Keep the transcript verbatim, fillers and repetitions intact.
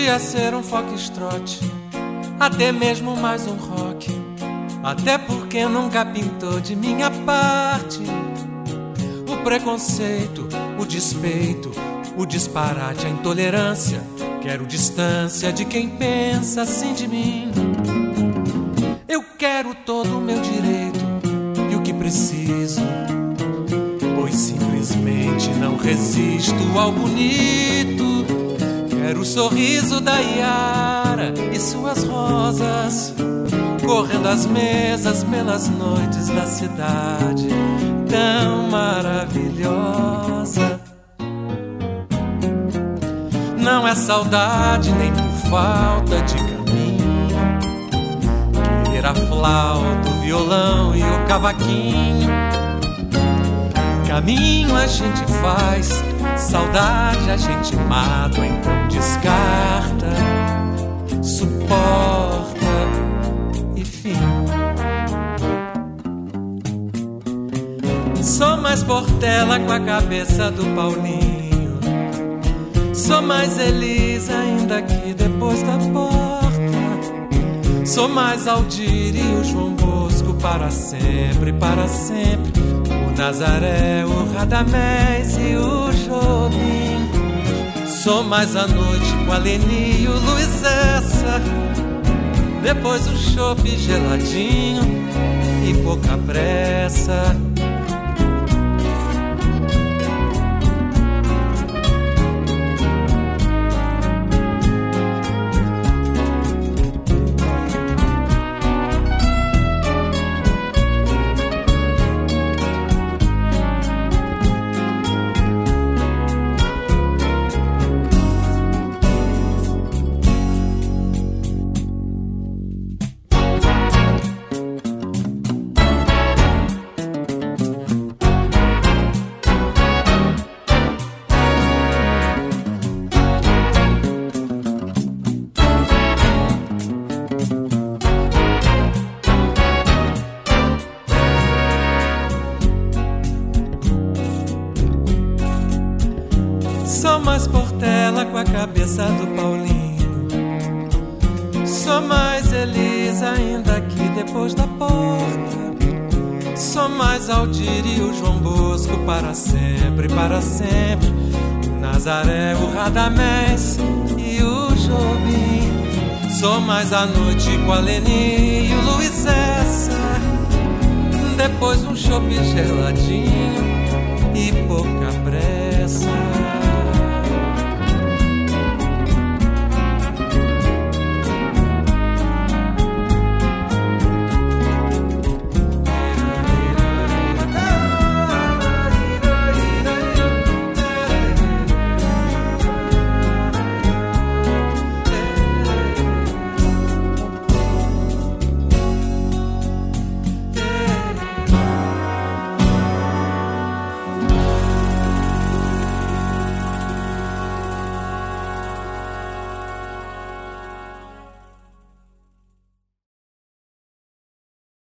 podia ser um foxtrot, até mesmo mais um rock. Até porque nunca pintou de minha parte o preconceito, o despeito, o disparate, a intolerância. Quero distância de quem pensa assim de mim. Eu quero todo o meu direito e o que preciso, pois simplesmente não resisto ao bonito. Quero o sorriso da Yara e suas rosas, correndo as mesas pelas noites da cidade tão maravilhosa. Não é saudade nem por falta de caminho, querer a flauta, o violão e o cavaquinho. Caminho a gente faz, saudade a gente mata, então descarta, suporta e fim. Sou mais Portela com a cabeça do Paulinho, sou mais Elisa ainda aqui depois da porta. Sou mais Aldir e o João Bosco para sempre, para sempre. O Nazaré, o Radamés e o Jobim. Sou mais a noite com a Leni e o Luiz Essa, depois o chopp geladinho e pouca pressa. Sou mais Portela com a cabeça do Paulinho, sou mais Elisa ainda aqui depois da porta. Sou mais Aldir e o João Bosco para sempre, para sempre. O Nazaré, o Radamés e o Jobim. Sou mais a noite com a Leni e o Luiz Essa, depois um chopp geladinho